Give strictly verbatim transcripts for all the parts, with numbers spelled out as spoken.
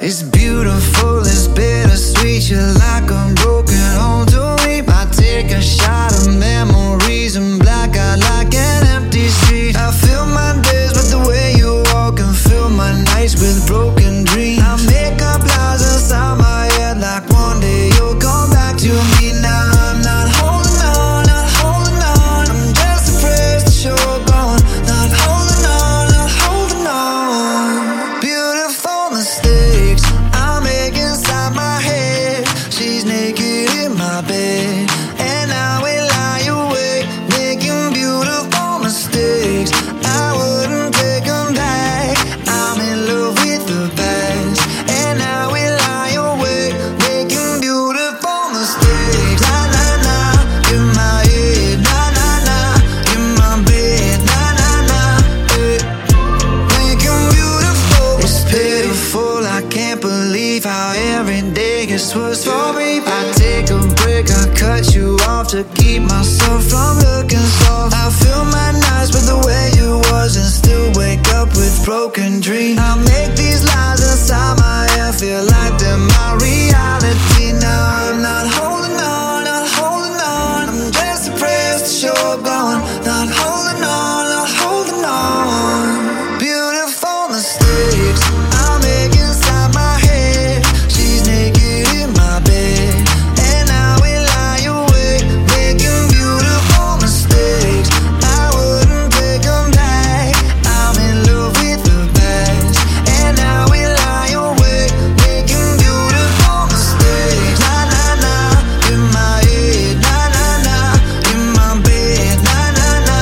It's beautiful, it's bittersweet. You're like a broken home to me. I take a shot of memories and black out like an empty street. I fill my days with the way you walk and fill my nights with broken dreams. I make up lies inside my head like one day you'll come back to me. Now I'm not holding on, not holding on. I'm just afraid that you're gone. Not holding on, not holding on. Beautiful mistakes I make inside my head. She's naked in my bed, and I will lie awake, making beautiful mistakes. I wouldn't take them back. I'm in love with the past, and I will lie awake, making beautiful mistakes. Na na na, in my head. Na na na, in my bed. Na na na, eh. Making beautiful. It's pitiful. I can't believe how every day gets worse for me. I take a break, I cut you off to keep myself from looking soft. I fill my nights with the way you was and still wake up with broken dreams. I make these lies inside my head feel like they're my reality. Now I'm not holding on, not holding on. I'm just depressed that you're gone. Not holding on, not holding on. Beautiful mistakes I make inside my head. She's naked in my bed, and I will lie awake, making beautiful mistakes. I wouldn't take them back. I'm in love with the past, and I will lie awake, making beautiful mistakes. Na na na, in my head. Na na na, in my bed. Na na na,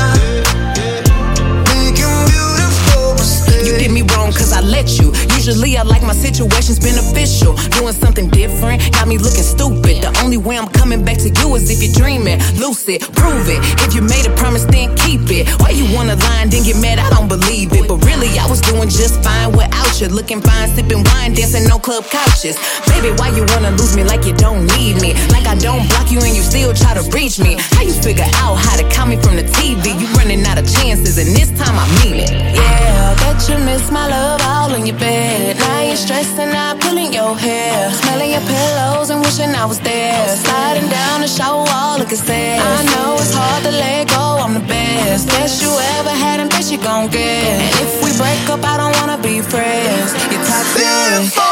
making beautiful mistakes. You did me wrong cause I let you. Usually I like my situations beneficial. Doing something different got me looking stupid. The only way I'm coming back to you is if you're dreaming. Lucid, prove it. If you made a promise, then keep it. Why you wanna lie and then get mad? I don't believe it. But really, I was doing just fine without you. Looking fine, sipping wine, dancing on club couches. Baby, why you wanna lose me like you don't need me? Like I don't block you and you still try to reach me. How you figure out how to count me from the T V? You running out of chances and this time I mean it. Yeah, I bet you miss my love all in your bed. Now you're stressing out, pulling your hair, smelling your pillows and wishing I was there. Sliding down the shower wall, looking sad. I know it's hard to let go, I'm the best. Best you ever had and best you gon' get. And if we break up, I don't wanna be friends. You're toxic.